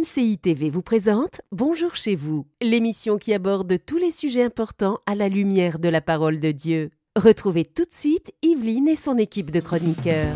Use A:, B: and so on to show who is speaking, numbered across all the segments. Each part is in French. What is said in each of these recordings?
A: MCI TV vous présente Bonjour chez vous, l'émission qui aborde tous les sujets importants à la lumière de la parole de Dieu. Retrouvez tout de suite Yveline et son équipe de chroniqueurs.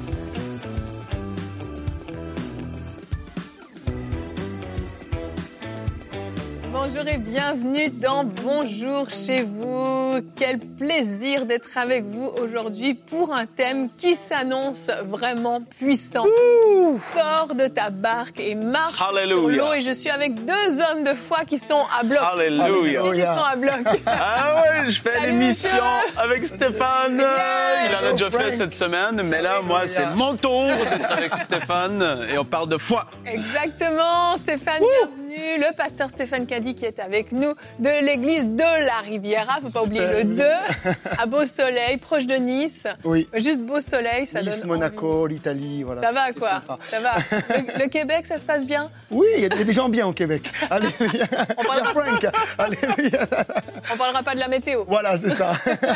B: Bonjour et bienvenue dans Bonjour chez vous. Quel plaisir d'être avec vous aujourd'hui pour un thème qui s'annonce vraiment puissant. Sors de ta barque et marche sur l'eau. Et je suis avec deux hommes de foi qui sont à bloc.
C: Alléluia.
B: Qui sont à bloc.
C: Ah ouais, je fais l'émission avec Stéphane. Il en a déjà fait cette semaine, mais là, moi, c'est mon tour d'être avec Stéphane et on parle de foi.
B: Exactement, Stéphane, bienvenue. Le pasteur Stéphane Caddy qui est avec nous de l'église de la Riviera, faut pas oublier le 2, à Beau Soleil, proche de Nice.
D: Oui.
B: Juste Beau Soleil, ça
D: Nice,
B: donne
D: Monaco,
B: envie.
D: l'Italie, voilà.
B: Ça va quoi, ça va. Le Québec, ça se passe bien?
D: Oui, il y a des gens bien au Québec. Alléluia.
B: On parlera...
D: Frank, alléluia.
B: On parlera pas de la météo.
D: Voilà, c'est ça.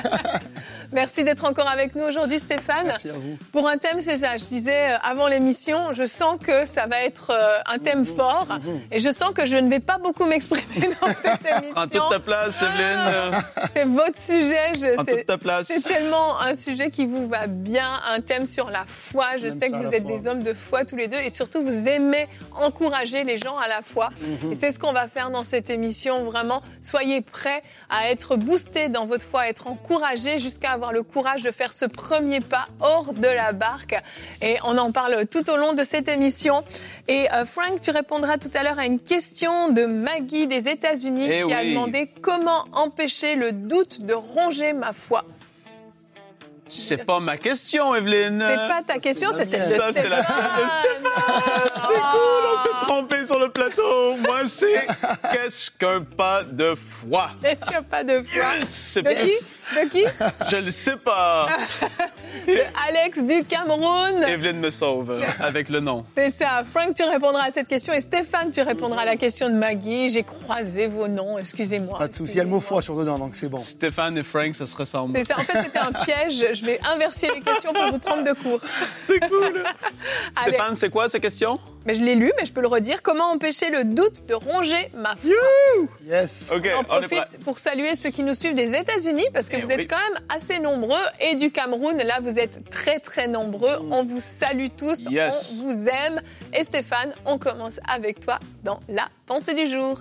B: Merci d'être encore avec nous aujourd'hui, Stéphane.
D: Merci à vous.
B: Pour un thème, c'est ça. Je disais avant l'émission, je sens que ça va être un thème fort et je sens que je ne vais pas beaucoup m'exprimer dans cette émission.
C: Prends toute ta place, Evelyne.
B: C'est votre sujet.
C: Prends toute ta place.
B: C'est tellement un sujet qui vous va bien, un thème sur la foi. Je sais que vous êtes des hommes de foi tous les deux et surtout vous aimez encourager les gens à la foi. Et c'est ce qu'on va faire dans cette émission. Vraiment, soyez prêts à être boostés dans votre foi, à être encouragés jusqu'à avoir le courage de faire ce premier pas hors de la barque. Et on en parle tout au long de cette émission. Et Frank, tu répondras tout à l'heure à une question de Maggie des États-Unis qui a demandé comment empêcher le doute de ronger ma foi.
C: C'est pas ma question, Evelyne.
B: C'est pas ta question, c'est celle de
C: Ça,
B: Stéphane.
C: c'est la celle de Stéphane. C'est cool, on s'est trompé sur le plateau. Moi, c'est qu'est-ce qu'un pas de foi?
B: Est-ce qu'il n'y a pas de foi?
C: C'est
B: De qui?
C: Je le sais pas.
B: De Alex du Cameroun.
C: Evelyne me sauve avec le nom.
B: C'est ça. Frank, tu répondras à cette question et Stéphane, tu répondras à la question de Maggie. J'ai croisé vos noms, excusez-moi.
D: Pas de souci, il y a le mot foi sur dedans, donc c'est bon.
C: Stéphane et Frank, ça se ressemble.
B: C'est ça. En fait, c'était un piège. Je vais inverser les questions pour vous prendre de court.
C: C'est cool.
B: Allez.
C: Stéphane, c'est quoi ces questions?
B: Mais je l'ai lu, mais je peux le redire. Comment empêcher le doute de ronger ma foi?
D: Yes.
C: OK,
B: On
C: on est prêt.
B: profite pour saluer ceux qui nous suivent des États-Unis parce que vous êtes quand même assez nombreux et du Cameroun. Là, vous êtes très, très nombreux. On vous salue tous.
C: Yes.
B: On vous aime. Et Stéphane, on commence avec toi dans la pensée du jour.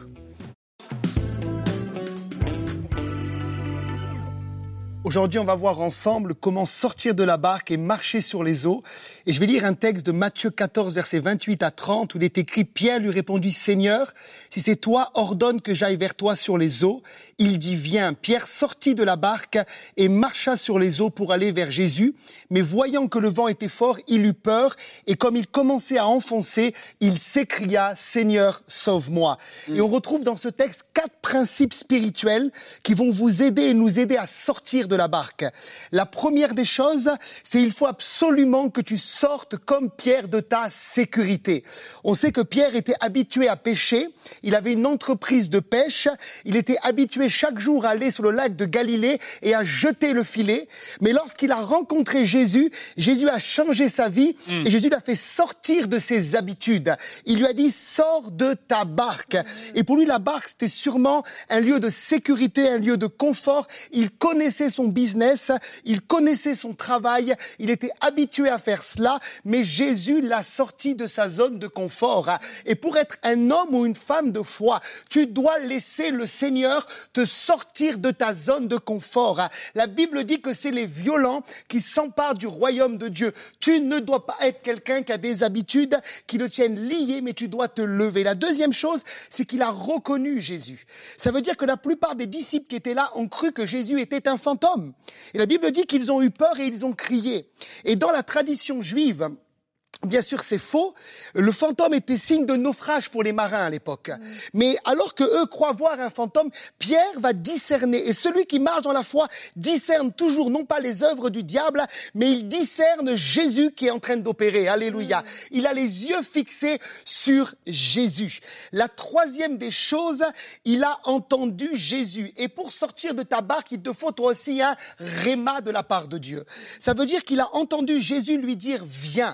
D: Aujourd'hui, on va voir ensemble comment sortir de la barque et marcher sur les eaux. Et je vais lire un texte de Matthieu 14, versets 28 à 30, où il est écrit « Pierre lui répondit, Seigneur, si c'est toi, ordonne que j'aille vers toi sur les eaux. Il dit, viens. Pierre sortit de la barque et marcha sur les eaux pour aller vers Jésus. Mais voyant que le vent était fort, il eut peur. Et comme il commençait à enfoncer, il s'écria, Seigneur, sauve-moi. Et on retrouve dans ce texte 4 principes spirituels qui vont vous aider et nous aider à sortir de la barque. La première des choses, c'est il faut absolument que tu sortes comme Pierre de ta sécurité. On sait que Pierre était habitué à pêcher, il avait une entreprise de pêche, il était habitué chaque jour à aller sur le lac de Galilée et à jeter le filet, mais lorsqu'il a rencontré Jésus, Jésus a changé sa vie et Jésus l'a fait sortir de ses habitudes. Il lui a dit, sors de ta barque. Et pour lui, la barque, c'était sûrement un lieu de sécurité, un lieu de confort. Il connaissait son business, il connaissait son travail, il était habitué à faire cela, mais Jésus l'a sorti de sa zone de confort. Et pour être un homme ou une femme de foi, tu dois laisser le Seigneur te sortir de ta zone de confort. La Bible dit que c'est les violents qui s'emparent du royaume de Dieu. Tu ne dois pas être quelqu'un qui a des habitudes qui le tiennent lié, mais tu dois te lever. La deuxième chose, c'est qu'il a reconnu Jésus. Ça veut dire que la plupart des disciples qui étaient là ont cru que Jésus était un fantôme. Et la Bible dit qu'ils ont eu peur et ils ont crié. Et dans la tradition juive, bien sûr, c'est faux. Le fantôme était signe de naufrage pour les marins à l'époque. Mais alors que eux croient voir un fantôme, Pierre va discerner. Et celui qui marche dans la foi discerne toujours, non pas les œuvres du diable, mais il discerne Jésus qui est en train d'opérer. Alléluia. Il a les yeux fixés sur Jésus. La troisième des choses, il a entendu Jésus. Et pour sortir de ta barque, il te faut toi aussi un réma de la part de Dieu. Ça veut dire qu'il a entendu Jésus lui dire « Viens ». Et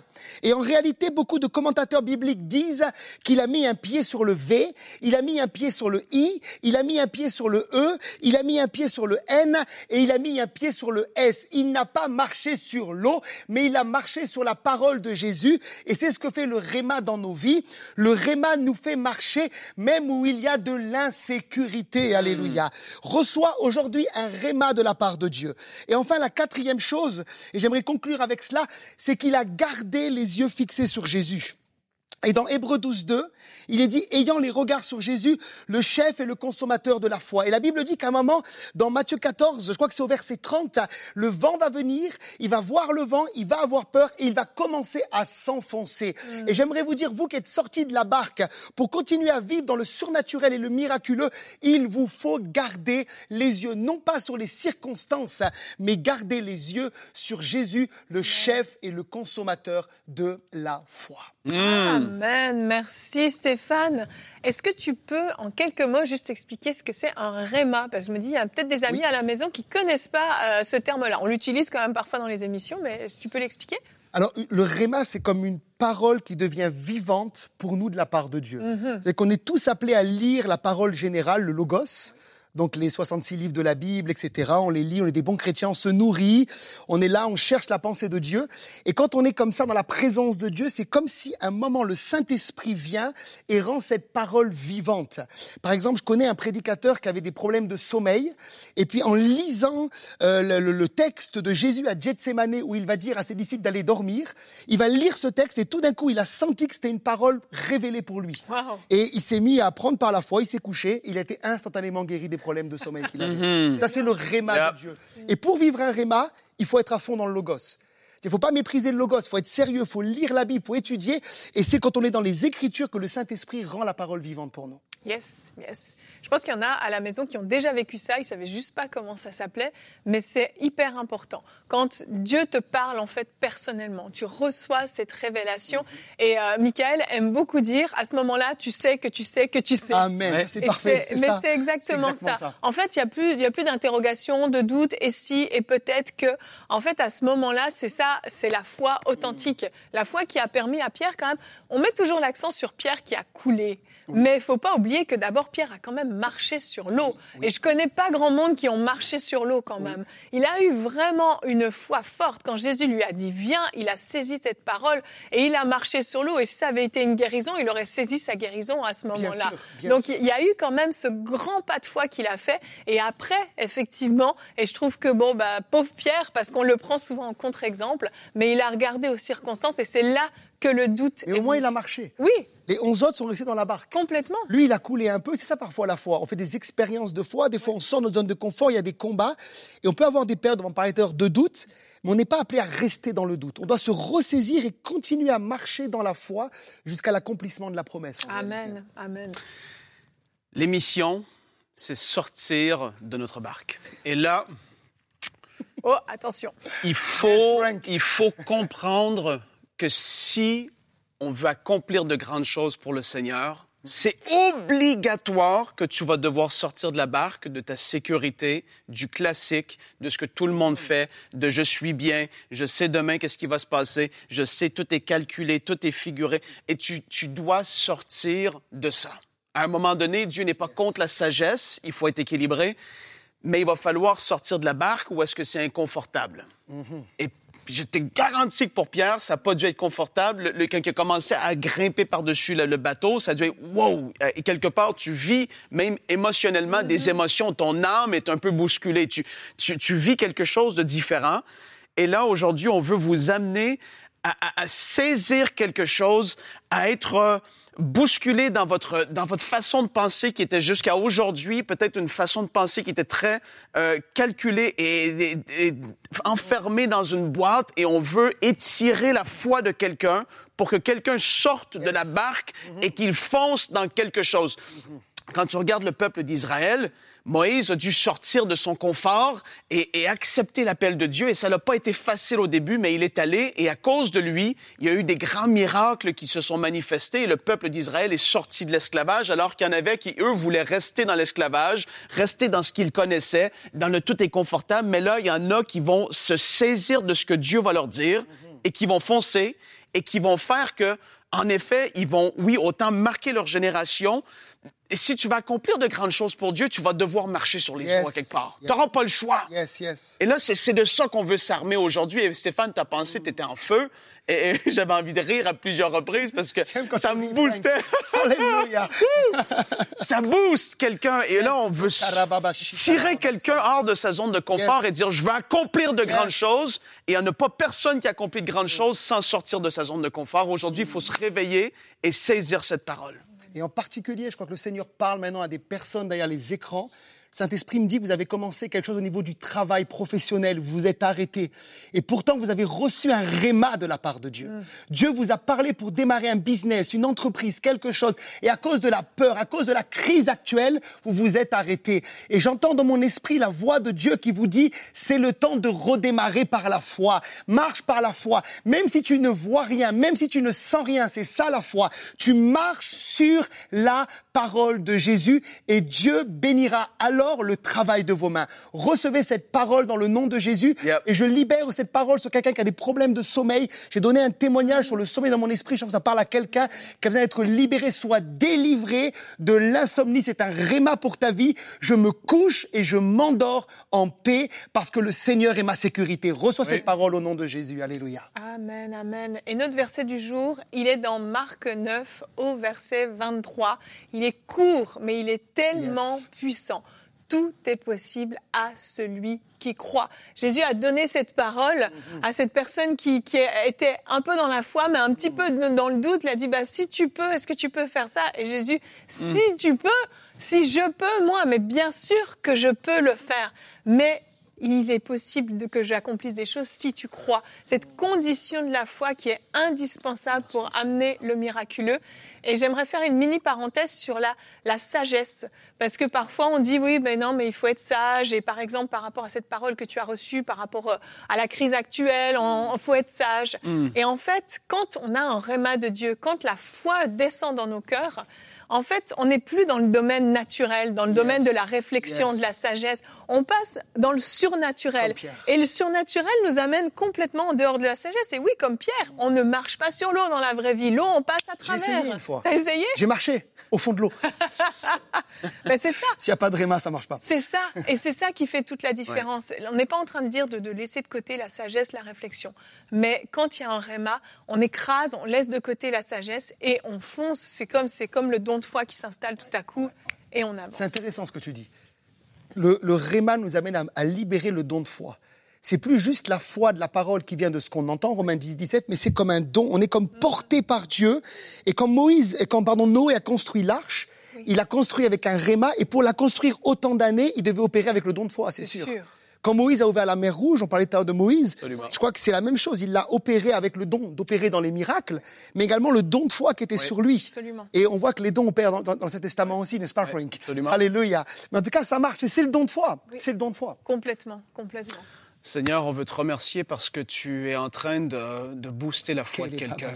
D: Et en réalité, beaucoup de commentateurs bibliques disent qu'il a mis un pied sur le V, il a mis un pied sur le I, il a mis un pied sur le E, il a mis un pied sur le N et il a mis un pied sur le S. Il n'a pas marché sur l'eau, mais il a marché sur la parole de Jésus. Et c'est ce que fait le Réma dans nos vies. Le Réma nous fait marcher même où il y a de l'insécurité. Alléluia. Reçois aujourd'hui un Réma de la part de Dieu. Et enfin, la quatrième chose, et j'aimerais conclure avec cela, c'est qu'il a gardé les yeux fixés sur Jésus. Et dans Hébreux 12:2, il est dit « Ayant les regards sur Jésus, le chef et le consommateur de la foi ». Et la Bible dit qu'à un moment, dans Matthieu 14, je crois que c'est au verset 30, le vent va venir, il va voir le vent, il va avoir peur et il va commencer à s'enfoncer. Et j'aimerais vous dire, vous qui êtes sortis de la barque, pour continuer à vivre dans le surnaturel et le miraculeux, il vous faut garder les yeux, non pas sur les circonstances, mais garder les yeux sur Jésus, le chef et le consommateur de la foi.
B: Amen. Merci Stéphane. Est-ce que tu peux, en quelques mots, juste expliquer ce que c'est un réma? Parce que je me dis, il y a peut-être des amis à la maison qui ne connaissent pas ce terme-là. On l'utilise quand même parfois dans les émissions, mais est-ce que tu peux l'expliquer?
D: Alors, le réma, c'est comme une parole qui devient vivante pour nous de la part de Dieu. C'est qu'on est tous appelés à lire la parole générale, le logos. Donc les 66 livres de la Bible, etc. On les lit, on est des bons chrétiens, on se nourrit, on est là, on cherche la pensée de Dieu. Et quand on est comme ça dans la présence de Dieu, c'est comme si à un moment le Saint-Esprit vient et rend cette parole vivante. Par exemple, je connais un prédicateur qui avait des problèmes de sommeil. Et puis en lisant le texte de Jésus à Gethsémané, où il va dire à ses disciples d'aller dormir, il va lire ce texte et tout d'un coup, il a senti que c'était une parole révélée pour lui.
B: Wow.
D: Et il s'est mis à prendre par la foi, il s'est couché, il a été instantanément guéri des problèmes de sommeil qu'il avait. Ça, c'est le réma de Dieu. Et pour vivre un réma, il faut être à fond dans le logos. Il ne faut pas mépriser le logos, il faut être sérieux, il faut lire la Bible, il faut étudier. Et c'est quand on est dans les Écritures que le Saint-Esprit rend la parole vivante pour nous.
B: Yes, yes. Je pense qu'il y en a à la maison qui ont déjà vécu ça, ils ne savaient juste pas comment ça s'appelait, mais c'est hyper important. Quand Dieu te parle, en fait, personnellement, tu reçois cette révélation. Et Michael aime beaucoup dire, à ce moment-là, tu sais que tu sais que tu sais.
D: Amen, ouais. C'est parfait, c'est
B: mais
D: ça.
B: C'est exactement ça. En fait, il n'y a plus d'interrogation, de doute, et si, et peut-être que, en fait, à ce moment-là, c'est ça, c'est la foi authentique. La foi qui a permis à Pierre, quand même, on met toujours l'accent sur Pierre qui a coulé. Mais il ne faut pas oublier que d'abord, Pierre a quand même marché sur l'eau. Oui. Et je ne connais pas grand monde qui ont marché sur l'eau quand même. Il a eu vraiment une foi forte. Quand Jésus lui a dit « Viens », il a saisi cette parole et il a marché sur l'eau. Et si ça avait été une guérison, il aurait saisi sa guérison à ce moment-là. Donc, il y a eu quand même ce grand pas de foi qu'il a fait. Et après, effectivement, et je trouve que, pauvre Pierre, parce qu'on le prend souvent en contre-exemple, mais il a regardé aux circonstances et c'est là que le doute
D: est... Et au moins, il a marché.
B: Oui.
D: Les 11 autres sont restés dans la barque.
B: Complètement.
D: Lui, il a coulé un peu. C'est ça parfois la foi. On fait des expériences de foi. Des fois, on sort de notre zone de confort. Il y a des combats. Et on peut avoir des périodes, on va parler de doute, mais on n'est pas appelé à rester dans le doute. On doit se ressaisir et continuer à marcher dans la foi jusqu'à l'accomplissement de la promesse.
B: Amen. Amen.
C: L'émission, c'est sortir de notre barque. Et là...
B: Oh, attention.
C: Il faut comprendre que si on veut accomplir de grandes choses pour le Seigneur, c'est obligatoire que tu vas devoir sortir de la barque, de ta sécurité, du classique, de ce que tout le monde fait, de « je suis bien, je sais demain qu'est-ce qui va se passer, je sais, tout est calculé, tout est figuré ». Et tu dois sortir de ça. À un moment donné, Dieu n'est pas contre la sagesse, il faut être équilibré, mais il va falloir sortir de la barque ou est-ce que c'est inconfortable? Et je te garantis que pour Pierre, ça n'a pas dû être confortable. Quand il a commencé à grimper par-dessus le bateau, ça a dû être « wow ». Et quelque part, tu vis même émotionnellement des émotions. Ton âme est un peu bousculée. Tu vis quelque chose de différent. Et là, aujourd'hui, on veut vous amener à saisir quelque chose, à être bousculé dans votre façon de penser qui était jusqu'à aujourd'hui, peut-être une façon de penser qui était très calculée et enfermée dans une boîte, et on veut étirer la foi de quelqu'un pour que quelqu'un sorte de la barque et qu'il fonce dans quelque chose. Quand tu regardes le peuple d'Israël, Moïse a dû sortir de son confort et accepter l'appel de Dieu. Et ça n'a pas été facile au début, mais il est allé. Et à cause de lui, il y a eu des grands miracles qui se sont manifestés. Et le peuple d'Israël est sorti de l'esclavage, alors qu'il y en avait qui, eux, voulaient rester dans l'esclavage, rester dans ce qu'ils connaissaient, dans le tout est confortable. Mais là, il y en a qui vont se saisir de ce que Dieu va leur dire et qui vont foncer. et qui vont faire que, en effet, ils vont, oui, autant marquer leur génération. Et si tu vas accomplir de grandes choses pour Dieu, tu vas devoir marcher sur les eaux à quelque part. Tu n'auras pas le choix. Et là, c'est de ça qu'on veut s'armer aujourd'hui. Et Stéphane, tu as pensé, tu étais en feu. Et j'avais envie de rire à plusieurs reprises parce que ça me boostait.
D: Alléluia.
C: Ça booste quelqu'un. Et là, on veut tirer quelqu'un hors de sa zone de confort et dire, je veux accomplir de grandes choses. Et il n'y en a pas personne qui accomplit de grandes choses sans sortir de sa zone de confort. Aujourd'hui, il faut se réveiller et saisir cette parole.
D: Et en particulier, je crois que le Seigneur parle maintenant à des personnes derrière les écrans. Le Saint-Esprit me dit que vous avez commencé quelque chose au niveau du travail professionnel, vous vous êtes arrêté. Et pourtant, vous avez reçu un réma de la part de Dieu. Dieu vous a parlé pour démarrer un business, une entreprise, quelque chose. Et à cause de la peur, à cause de la crise actuelle, vous vous êtes arrêté. Et j'entends dans mon esprit la voix de Dieu qui vous dit, c'est le temps de redémarrer par la foi. Marche par la foi. Même si tu ne vois rien, même si tu ne sens rien, c'est ça la foi. Tu marches sur la parole de Jésus et Dieu bénira alors le travail de vos mains. Recevez cette parole dans le nom de Jésus et je libère cette parole sur quelqu'un qui a des problèmes de sommeil. J'ai donné un témoignage sur le sommeil dans mon esprit. Je sens que ça parle à quelqu'un qui a besoin d'être libéré, soit délivré de l'insomnie. C'est un réma pour ta vie. Je me couche et je m'endors en paix parce que le Seigneur est ma sécurité. Reçois cette parole au nom de Jésus. Alléluia.
B: Amen, amen. Et notre verset du jour, il est dans Marc 9 au verset 23. Il est court, mais il est tellement puissant. Tout est possible à celui qui croit. Jésus a donné cette parole à cette personne qui était un peu dans la foi, mais un petit peu dans le doute. Il a dit, si tu peux, est-ce que tu peux faire ça? Et Jésus, si tu peux, si je peux, moi, mais bien sûr que je peux le faire. Mais il est possible que j'accomplisse des choses si tu crois. Cette condition de la foi qui est indispensable pour amener le miraculeux. Et j'aimerais faire une mini parenthèse sur la sagesse. Parce que parfois on dit oui, mais non, mais il faut être sage. Et par exemple, par rapport à cette parole que tu as reçue, par rapport à la crise actuelle, il faut être sage. Et en fait, quand on a un réma de Dieu, quand la foi descend dans nos cœurs, en fait, on n'est plus dans le domaine naturel, dans le domaine de la réflexion, de la sagesse. On passe dans le surnaturel. Et le surnaturel nous amène complètement en dehors de la sagesse. Et oui, comme Pierre, on ne marche pas sur l'eau dans la vraie vie. L'eau, on passe à travers.
D: J'ai essayé une fois.
B: T'as essayé?
D: J'ai marché au fond de l'eau.
B: Mais c'est ça.
D: S'il n'y a pas de réma, ça ne marche pas.
B: C'est ça. Et c'est ça qui fait toute la différence. On n'est pas en train de dire de laisser de côté la sagesse, la réflexion. Mais quand il y a un réma, on écrase, on laisse de côté la sagesse et on fonce. C'est comme le don de foi qui s'installe tout à coup et on avance.
D: C'est intéressant ce que tu dis. Le réma nous amène à libérer le don de foi. C'est plus juste la foi de la parole qui vient de ce qu'on entend, Romains 10, 17, mais c'est comme un don. On est comme porté par Dieu. Et quand Noé a construit l'arche, il a construit avec un réma. Et pour la construire autant d'années, il devait opérer avec le don de foi, c'est sûr. Quand Moïse a ouvert la mer Rouge, on parlait tout à l'heure de Moïse, je crois que c'est la même chose. Il l'a opéré avec le don d'opérer dans les miracles, mais également le don de foi qui était sur lui.
B: Absolument.
D: Et on voit que les dons opèrent dans le Testament aussi, n'est-ce pas, Frank? Absolument. Alléluia. Mais en tout cas, ça marche. C'est le don de foi. Oui. C'est le don de foi.
B: Complètement.
C: Seigneur, on veut te remercier parce que tu es en train de booster la foi de quelqu'un.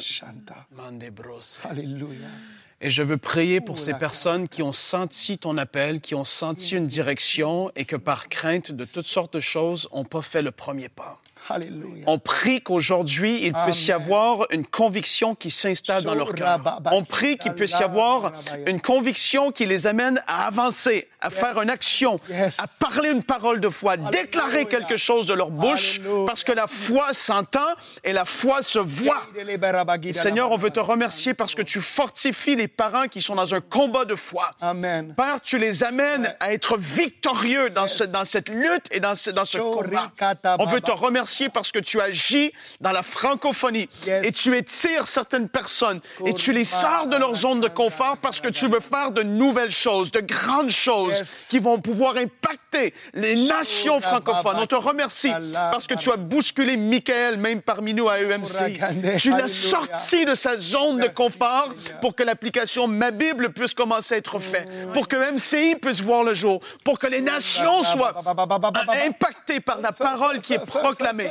D: Alléluia.
C: Et je veux prier pour ces personnes qui ont senti ton appel, qui ont senti une direction et que par crainte de toutes sortes de choses, n'ont pas fait le premier pas.
D: Alléluia.
C: On prie qu'aujourd'hui, il puisse y avoir une conviction qui s'installe dans leur cœur. On prie qu'il puisse y avoir une conviction qui les amène à avancer, à faire une action, à parler une parole de foi, déclarer quelque chose de leur bouche, parce que la foi s'entend et la foi se voit. Et Seigneur, on veut te remercier parce que tu fortifies les parents qui sont dans un combat de foi.
D: Amen.
C: Père, tu les amènes à être victorieux dans cette lutte et dans ce combat. On veut te remercier parce que tu agis dans la francophonie et tu étires certaines personnes et tu les sors de leur zone de confort parce que tu veux faire de nouvelles choses, de grandes choses qui vont pouvoir impacter les nations francophones. On te remercie parce que tu as bousculé Michael même parmi nous à EMC. Tu l'as sorti de sa zone de confort pour que l'application Ma Bible puisse commencer à être faite, pour que MCI puisse voir le jour, pour que les nations soient impactées par la parole qui est proclamée.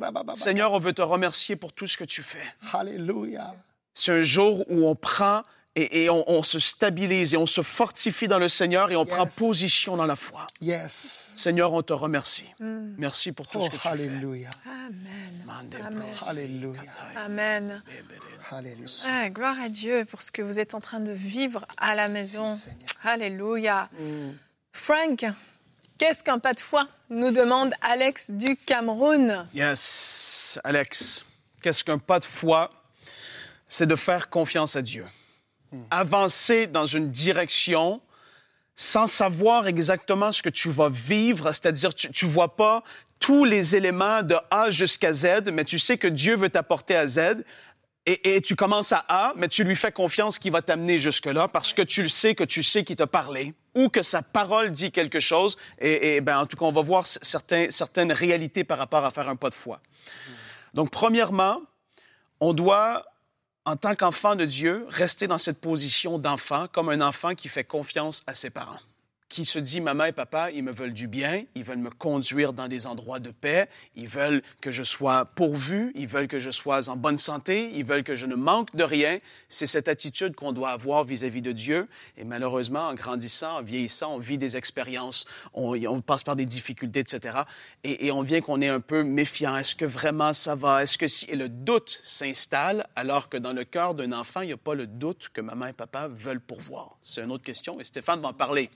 C: Seigneur, on veut te remercier pour tout ce que tu fais.
D: Alléluia.
C: C'est un jour où on prend et on se stabilise et on se fortifie dans le Seigneur et on prend position dans la foi.
D: Yes.
C: Seigneur, on te remercie. Merci pour tout ce que tu
D: Alléluia.
B: Amen.
D: Alléluia.
B: Amen.
D: Alléluia.
B: Ah, gloire à Dieu pour ce que vous êtes en train de vivre à la maison. Alléluia. Frank, qu'est-ce qu'un pas de foi? Nous demande Alex du Cameroun.
C: Yes, Alex. Qu'est-ce qu'un pas de foi? C'est de faire confiance à Dieu. Avancer dans une direction sans savoir exactement ce que tu vas vivre, c'est-à-dire tu ne vois pas tous les éléments de A jusqu'à Z, mais tu sais que Dieu veut t'apporter à Z. Et tu commences à A, mais tu lui fais confiance qu'il va t'amener jusque-là parce que tu sais qu'il t'a parlé ou que sa parole dit quelque chose. Et en tout cas, on va voir certaines réalités par rapport à faire un pas de foi. Donc, premièrement, on doit, en tant qu'enfant de Dieu, rester dans cette position d'enfant, comme un enfant qui fait confiance à ses parents, qui se dit, maman et papa, ils me veulent du bien, ils veulent me conduire dans des endroits de paix, ils veulent que je sois pourvu, ils veulent que je sois en bonne santé, ils veulent que je ne manque de rien. C'est cette attitude qu'on doit avoir vis-à-vis de Dieu. Et malheureusement, en grandissant, en vieillissant, on vit des expériences, on passe par des difficultés, etc. Et on vient qu'on est un peu méfiant. Est-ce que vraiment ça va? Est-ce que si... Et le doute s'installe, alors que dans le cœur d'un enfant, il n'y a pas le doute que maman et papa veulent pourvoir. C'est une autre question, et Stéphane va en parler.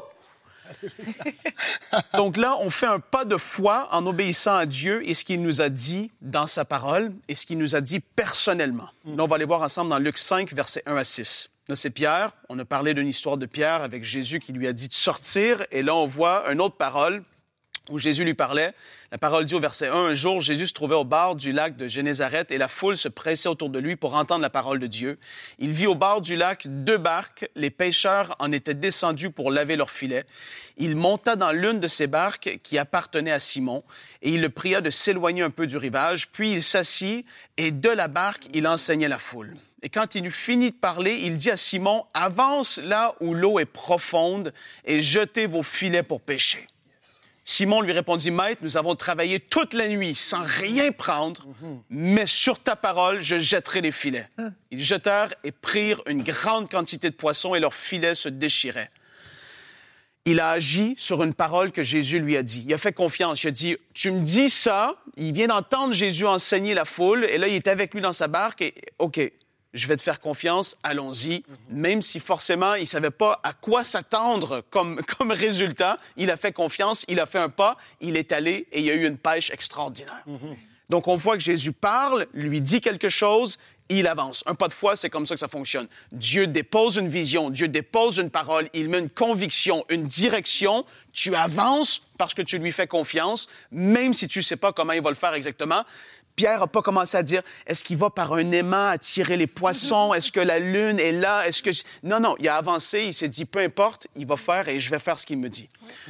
C: Donc là, on fait un pas de foi en obéissant à Dieu et ce qu'il nous a dit dans sa parole et ce qu'il nous a dit personnellement. Là, on va aller voir ensemble dans Luc 5, versets 1 à 6. Là, c'est Pierre. On a parlé d'une histoire de Pierre avec Jésus qui lui a dit de sortir. Et là, on voit une autre parole où Jésus lui parlait. La parole dit au verset 1, « Un jour, Jésus se trouvait au bord du lac de Génézareth et la foule se pressait autour de lui pour entendre la parole de Dieu. Il vit au bord du lac 2 barques. Les pêcheurs en étaient descendus pour laver leurs filets. Il monta dans l'une de ces barques qui appartenait à Simon et il le pria de s'éloigner un peu du rivage. Puis il s'assit et de la barque, il enseignait la foule. Et quand il eut fini de parler, il dit à Simon, « Avance là où l'eau est profonde et jetez vos filets pour pêcher. » Simon lui répondit, « Maître, nous avons travaillé toute la nuit sans rien prendre, mais sur ta parole, je jetterai les filets. » Ils jetèrent et prirent une grande quantité de poissons et leurs filets se déchiraient. Il a agi sur une parole que Jésus lui a dit. Il a fait confiance. Il a dit, « Tu me dis ça. » Il vient d'entendre Jésus enseigner la foule et là, il est avec lui dans sa barque et « OK. » Je vais te faire confiance, allons-y. Même si forcément, il ne savait pas à quoi s'attendre comme résultat, il a fait confiance, il a fait un pas, il est allé et il y a eu une pêche extraordinaire. Donc, on voit que Jésus parle, lui dit quelque chose, il avance. Un pas de foi, c'est comme ça que ça fonctionne. Dieu dépose une vision, Dieu dépose une parole, il met une conviction, une direction. Tu avances parce que tu lui fais confiance, même si tu ne sais pas comment il va le faire exactement. Pierre n'a pas commencé à dire, est-ce qu'il va par un aimant attirer les poissons? Est-ce que la lune est là? Non, il a avancé, il s'est dit, peu importe, il va faire et je vais faire ce qu'il me dit.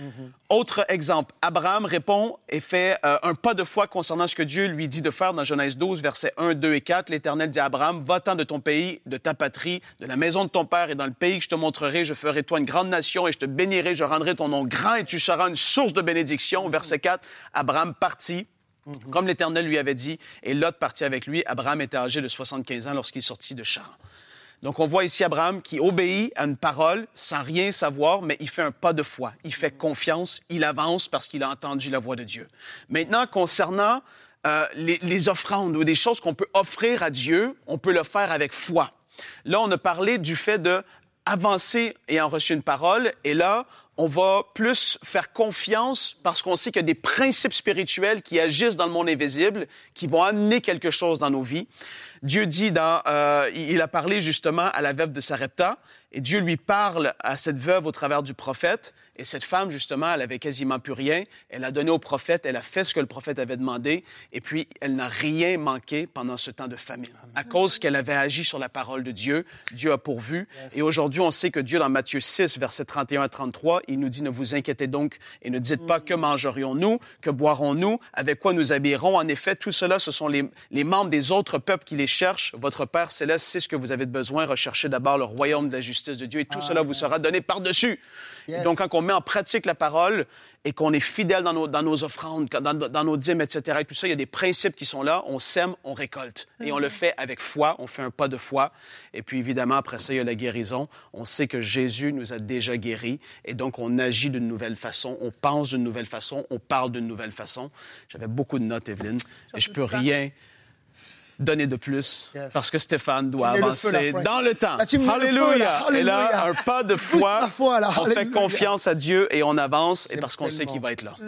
C: Autre exemple, Abraham répond et fait un pas de foi concernant ce que Dieu lui dit de faire dans Genèse 12, versets 1, 2 et 4. L'Éternel dit à Abraham, va-t'en de ton pays, de ta patrie, de la maison de ton père et dans le pays que je te montrerai, je ferai toi une grande nation et je te bénirai, je rendrai ton nom grand et tu seras une source de bénédiction. Verset 4, Abraham partit. Comme l'Éternel lui avait dit, et Lot partit avec lui. Abraham était âgé de 75 ans lorsqu'il sortit de Charan. Donc, on voit ici Abraham qui obéit à une parole sans rien savoir, mais il fait un pas de foi. Il fait confiance, il avance parce qu'il a entendu la voix de Dieu. Maintenant, concernant les offrandes ou des choses qu'on peut offrir à Dieu, on peut le faire avec foi. Là, on a parlé du fait de avancer ayant reçu une parole, et là, on va plus faire confiance parce qu'on sait qu'il y a des principes spirituels qui agissent dans le monde invisible, qui vont amener quelque chose dans nos vies. Dieu dit il a parlé justement à la veuve de Sarepta, et Dieu lui parle à cette veuve au travers du prophète, et cette femme, justement, elle avait quasiment plus rien. Elle a donné au prophète, elle a fait ce que le prophète avait demandé, et puis elle n'a rien manqué pendant ce temps de famine. À cause qu'elle avait agi sur la parole de Dieu, Dieu a pourvu. Et aujourd'hui, on sait que Dieu, dans Matthieu 6, versets 31 à 33, il nous dit, ne vous inquiétez donc et ne dites pas que mangerions-nous, que boirons-nous, avec quoi nous habillerons. En effet, tout cela, ce sont les membres des autres peuples qui les cherchent. Votre Père céleste sait ce que vous avez de besoin. Recherchez d'abord le royaume de la justice justice de Dieu et tout cela vous sera donné par-dessus.
D: Yes.
C: Et donc, quand on met en pratique la parole et qu'on est fidèle dans nos offrandes, dans nos dîmes, etc., et tout ça, il y a des principes qui sont là. On sème, on récolte. Et on le fait avec foi. On fait un pas de foi. Et puis, évidemment, après ça, il y a la guérison. On sait que Jésus nous a déjà guéris. Et donc, on agit d'une nouvelle façon. On pense d'une nouvelle façon. On parle d'une nouvelle façon. J'avais beaucoup de notes, Evelyne. Et je peux rien donner de plus parce que Stéphane doit avancer dans le temps. Alléluia! Et là, un pas de foi, on fait confiance à Dieu et on avance et parce qu'on sait qu'il va être là.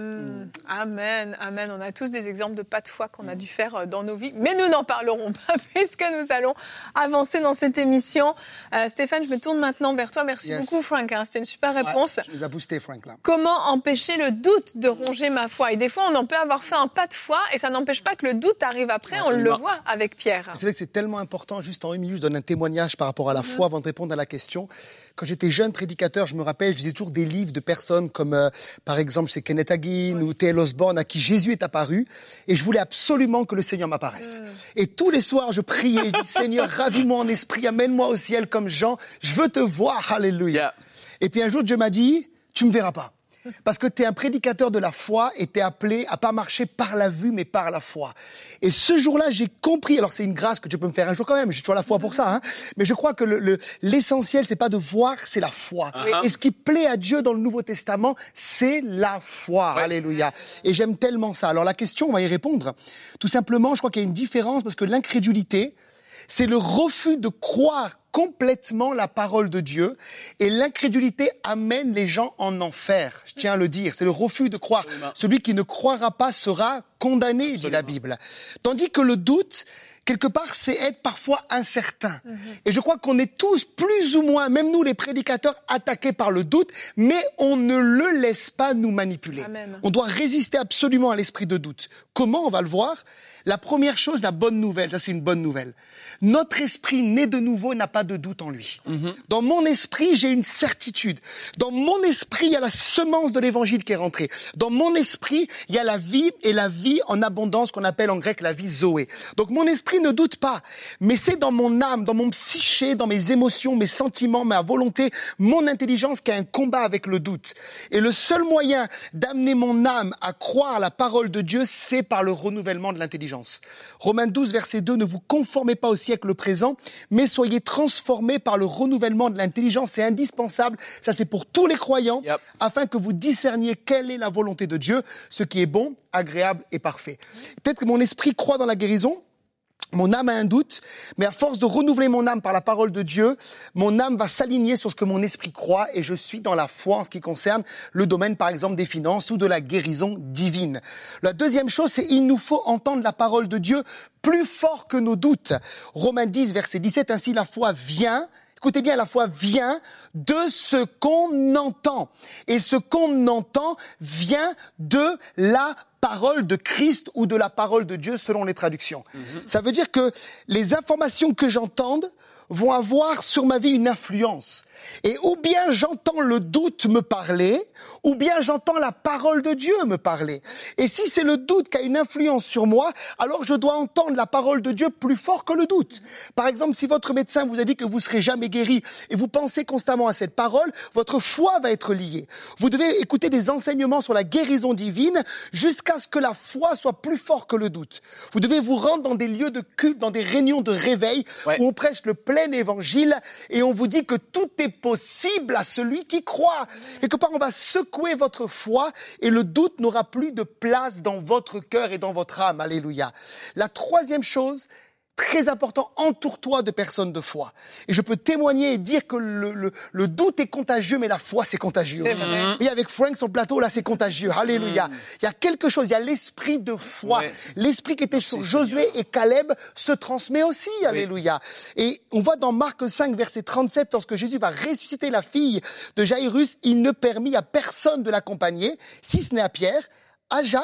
B: Amen, amen. On a tous des exemples de pas de foi qu'on a dû faire dans nos vies, mais nous n'en parlerons pas puisque nous allons avancer dans cette émission. Stéphane, je me tourne maintenant vers toi. Merci beaucoup, Frank. C'était une super réponse.
D: Tu nous as boosté, Frank, là.
B: Comment empêcher le doute de ronger ma foi? Et des fois, on en peut avoir fait un pas de foi et ça n'empêche pas que le doute arrive après. On le voit avec Pierre.
D: C'est vrai que c'est tellement important. Juste en une minute, je donne un témoignage par rapport à la foi avant de répondre à la question. Quand j'étais jeune prédicateur, je me rappelle, je lisais toujours des livres de personnes comme, par exemple, c'est Kenneth Hagin ou T.L. Osborne, à qui Jésus est apparu. Et je voulais absolument que le Seigneur m'apparaisse. Et tous les soirs, je priais, je dis, Seigneur, ravis-moi en esprit, amène-moi au ciel comme Jean. Je veux te voir, alléluia. Et puis un jour, Dieu m'a dit, tu me verras pas. Parce que tu es un prédicateur de la foi et tu es appelé à pas marcher par la vue, mais par la foi. Et ce jour-là, j'ai compris, alors c'est une grâce que Dieu peut me faire un jour quand même, j'ai toujours la foi pour ça, hein, mais je crois que l'essentiel, c'est pas de voir, c'est la foi. Et ce qui plaît à Dieu dans le Nouveau Testament, c'est la foi. Alléluia. Et j'aime tellement ça. Alors la question, on va y répondre. Tout simplement, je crois qu'il y a une différence parce que l'incrédulité, c'est le refus de croire complètement la parole de Dieu et l'incrédulité amène les gens en enfer. Je tiens à le dire, c'est le refus de croire. Celui qui ne croira pas sera condamné, dit la Bible. Tandis que le doute, quelque part, c'est être parfois incertain. Et je crois qu'on est tous plus ou moins, même nous les prédicateurs, attaqués par le doute, mais on ne le laisse pas nous manipuler.
B: Amen.
D: On doit résister absolument à l'esprit de doute. Comment? On va le voir. La première chose, la bonne nouvelle, ça c'est une bonne nouvelle. Notre esprit né de nouveau n'a pas de doute en lui. Dans mon esprit, j'ai une certitude. Dans mon esprit, il y a la semence de l'évangile qui est rentrée. Dans mon esprit, il y a la vie et la vie en abondance qu'on appelle en grec la vie Zoé. Donc mon esprit ne doute pas, mais c'est dans mon âme, dans mon psyché, dans mes émotions, mes sentiments, ma volonté, mon intelligence qui a un combat avec le doute. Et le seul moyen d'amener mon âme à croire à la parole de Dieu, c'est par le renouvellement de l'intelligence. Romains 12, verset 2, ne vous conformez pas au siècle présent, mais soyez transformés par le renouvellement de l'intelligence. C'est indispensable, ça c'est pour tous les croyants, afin que vous discerniez quelle est la volonté de Dieu, ce qui est bon, agréable et parfait. Peut-être que mon esprit croit dans la guérison, mon âme a un doute, mais à force de renouveler mon âme par la parole de Dieu, mon âme va s'aligner sur ce que mon esprit croit et je suis dans la foi en ce qui concerne le domaine, par exemple, des finances ou de la guérison divine. La deuxième chose, c'est il nous faut entendre la parole de Dieu plus fort que nos doutes. Romains 10, verset 17, ainsi la foi vient... Écoutez bien, la foi vient de ce qu'on entend. Et ce qu'on entend vient de la parole de Christ ou de la parole de Dieu selon les traductions. Ça veut dire que les informations que j'entende vont avoir sur ma vie une influence. Et ou bien j'entends le doute me parler, ou bien j'entends la parole de Dieu me parler. Et si c'est le doute qui a une influence sur moi, alors je dois entendre la parole de Dieu plus fort que le doute. Par exemple, si votre médecin vous a dit que vous ne serez jamais guéri et vous pensez constamment à cette parole, votre foi va être liée. Vous devez écouter des enseignements sur la guérison divine jusqu'à ce que la foi soit plus forte que le doute. Vous devez vous rendre dans des lieux de culte, dans des réunions de réveil où on prêche le plein évangile et on vous dit que tout est possible à celui qui croit. Quelque part, on va secouer votre foi et le doute n'aura plus de place dans votre cœur et dans votre âme. Alléluia. La troisième chose, très important, entoure-toi de personnes de foi. Et je peux témoigner et dire que le doute est contagieux, mais la foi, c'est contagieux aussi. Et avec Frank sur le plateau, là, c'est contagieux. Alléluia. Il y a quelque chose, il y a l'esprit de foi. L'esprit qui était sur Josué et Caleb se transmet aussi. Alléluia. Et on voit dans Marc 5, verset 37, lorsque Jésus va ressusciter la fille de Jairus, il ne permit à personne de l'accompagner, si ce n'est à Pierre, à Jacques,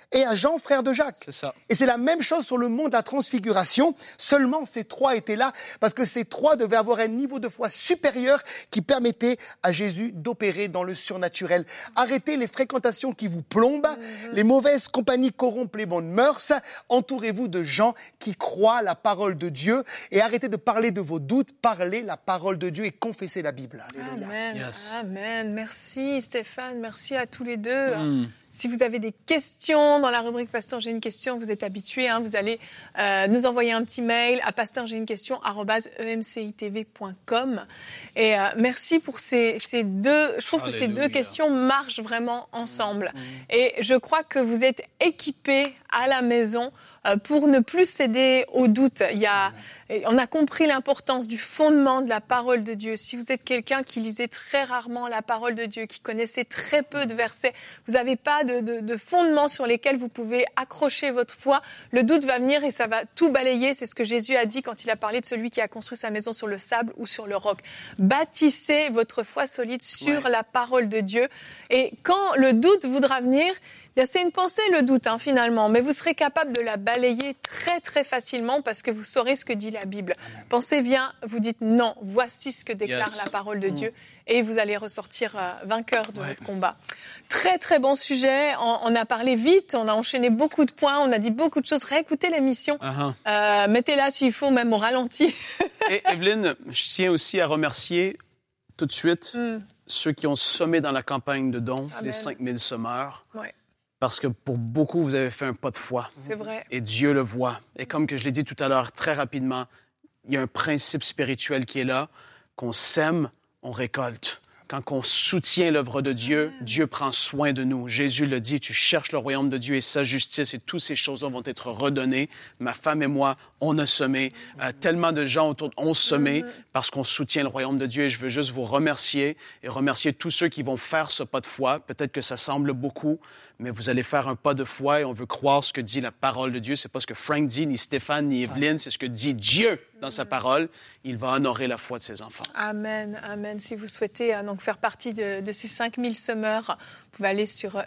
D: et à Jean, frère de Jacques.
C: C'est ça.
D: Et c'est la même chose sur le mont de la transfiguration. Seulement, ces trois étaient là parce que ces trois devaient avoir un niveau de foi supérieur qui permettait à Jésus d'opérer dans le surnaturel. Arrêtez les fréquentations qui vous plombent, les mauvaises compagnies corrompent les bonnes mœurs. Entourez-vous de gens qui croient la parole de Dieu et arrêtez de parler de vos doutes, parlez la parole de Dieu et confessez la Bible. Alléluia.
B: Amen.
C: Yes.
B: Amen. Merci Stéphane, merci à tous les deux. Si vous avez des questions dans la rubrique Pasteur, j'ai une question, vous êtes habitués, vous allez nous envoyer un petit mail à pasteurj'ai-une-question@emcitv.com. Et merci pour ces deux, je trouve que ces deux questions marchent vraiment ensemble. Et je crois que vous êtes équipés à la maison pour ne plus céder aux doutes. On a compris l'importance du fondement de la parole de Dieu. Si vous êtes quelqu'un qui lisait très rarement la parole de Dieu, qui connaissait très peu de versets, vous n'avez pas de fondement sur lesquels vous pouvez accrocher votre foi, le doute va venir et ça va tout balayer. C'est ce que Jésus a dit quand il a parlé de celui qui a construit sa maison sur le sable ou sur le roc. Bâtissez votre foi solide sur la parole de Dieu. Et quand le doute voudra venir, c'est une pensée le doute finalement, mais vous serez capable de la balayer très très facilement parce que vous saurez ce que dit la Bible. Amen. Pensée vient, vous dites non, voici ce que déclare la parole de Dieu et vous allez ressortir vainqueur de votre combat. Très très bon sujet, on a parlé vite, on a enchaîné beaucoup de points, on a dit beaucoup de choses. Réécoutez l'émission, mettez-la s'il faut, même au ralenti.
C: Et Evelyne, je tiens aussi à remercier tout de suite ceux qui ont semé dans la campagne de dons, les 5000 semeurs. Ouais. Parce que pour beaucoup, vous avez fait un pas de foi.
B: C'est vrai.
C: Et Dieu le voit. Et comme que je l'ai dit tout à l'heure, très rapidement, il y a un principe spirituel qui est là, qu'on sème, on récolte. Quand on soutient l'œuvre de Dieu, Dieu prend soin de nous. Jésus le dit, tu cherches le royaume de Dieu et sa justice et toutes ces choses-là vont être redonnées. Ma femme et moi, on a semé. Tellement de gens autour ont semé parce qu'on soutient le royaume de Dieu. Et je veux juste vous remercier et remercier tous ceux qui vont faire ce pas de foi. Peut-être que ça semble beaucoup, mais vous allez faire un pas de foi et on veut croire ce que dit la parole de Dieu. C'est pas ce que Frank dit, ni Stéphane, ni Evelyne. C'est ce que dit Dieu dans sa parole. Il va honorer la foi de ses enfants.
B: Amen, amen. Si vous souhaitez donc faire partie de ces 5000 semeurs, vous pouvez aller sur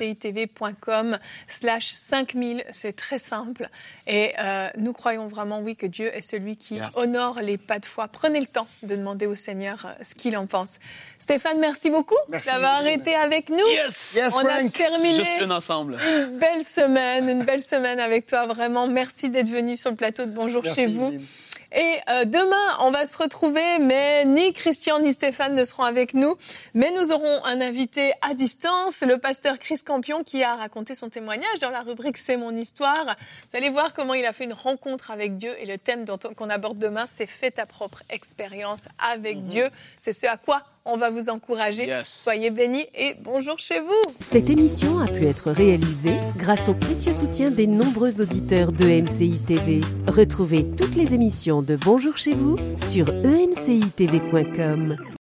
B: emcitv.com/5000. C'est très simple. Et nous croyons vraiment, oui, que Dieu est celui qui honore les pas de foi. Prenez le temps de demander au Seigneur ce qu'il en pense. Stéphane, merci beaucoup d'avoir été avec nous.
C: Yes,
B: on
C: Frank.
B: a terminé
C: juste ensemble.
B: une belle semaine avec toi. Vraiment, merci d'être venu sur le plateau de Bonjour chez vous. Yveline. Et demain, on va se retrouver, mais ni Christian ni Stéphane ne seront avec nous. Mais nous aurons un invité à distance, le pasteur Chris Campion, qui a raconté son témoignage dans la rubrique « C'est mon histoire ». Vous allez voir comment il a fait une rencontre avec Dieu. Et le thème qu'on aborde demain, c'est « Fais ta propre expérience avec Dieu ». C'est ce à quoi on va vous encourager. Soyez bénis et bonjour chez vous.
A: Cette émission a pu être réalisée grâce au précieux soutien des nombreux auditeurs de MCI TV. Retrouvez toutes les émissions de Bonjour chez vous sur emcitv.com.